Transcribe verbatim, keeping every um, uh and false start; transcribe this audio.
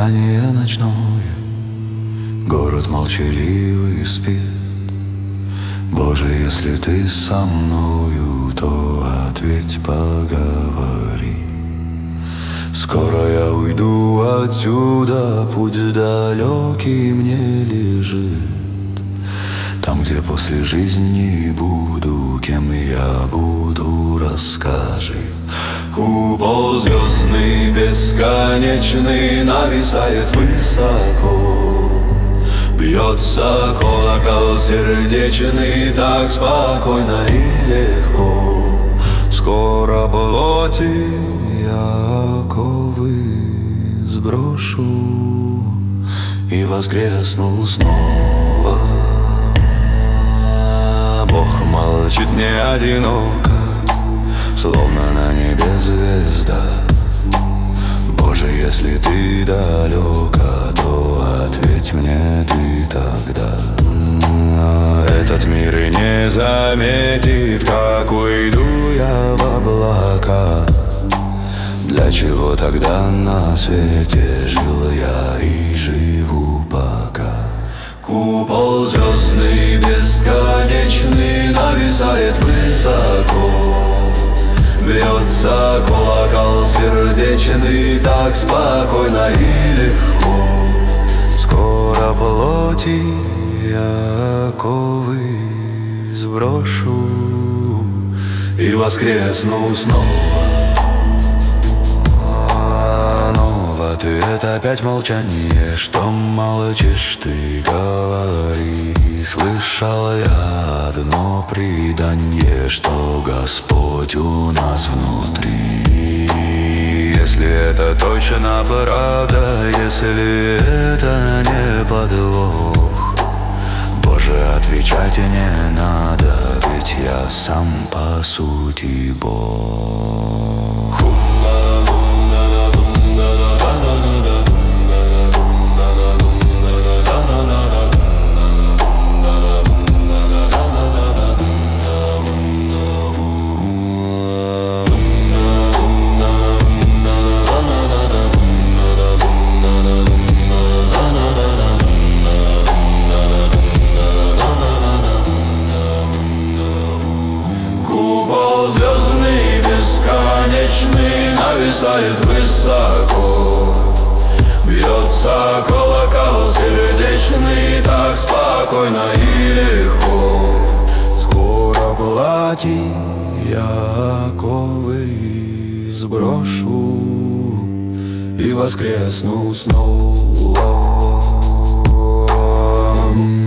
ожидание ночное, город молчаливый спит. Боже, если ты со мною, то ответь, поговори. Скоро я уйду отсюда, путь далекий мне лежит. Там, где после жизни буду, кем я буду, расскажи. Купол звездный, бесконечный, нависает высоко. Бьется колокол сердечный, так спокойно и легко. Скоро плоти я оковы сброшу и воскресну снова. Бог молчит, мне одиноко, словно на небе звезда. Боже, если ты далеко, то ответь мне ты тогда. Этот мир и не заметит, как уйду я в облака. Для чего тогда на свете жил я и живу пока? Купол звездный, бесконечный, нависает высоко. Бьется колокол сердечный, так спокойно и легко. Скоро плоти я оковы сброшу и воскресну снова. Ответ опять молчание, что молчишь ты, говори. Слышал я одно предание, что Господь у нас внутри. Если это точно правда, если это не подвох, Боже, отвечать не надо, ведь я сам по сути Бог. Звездный, бесконечный, нависает высоко. Бьется колокол сердечный, так спокойно и легко. Скоро плати я оковы сброшу и воскресну снова.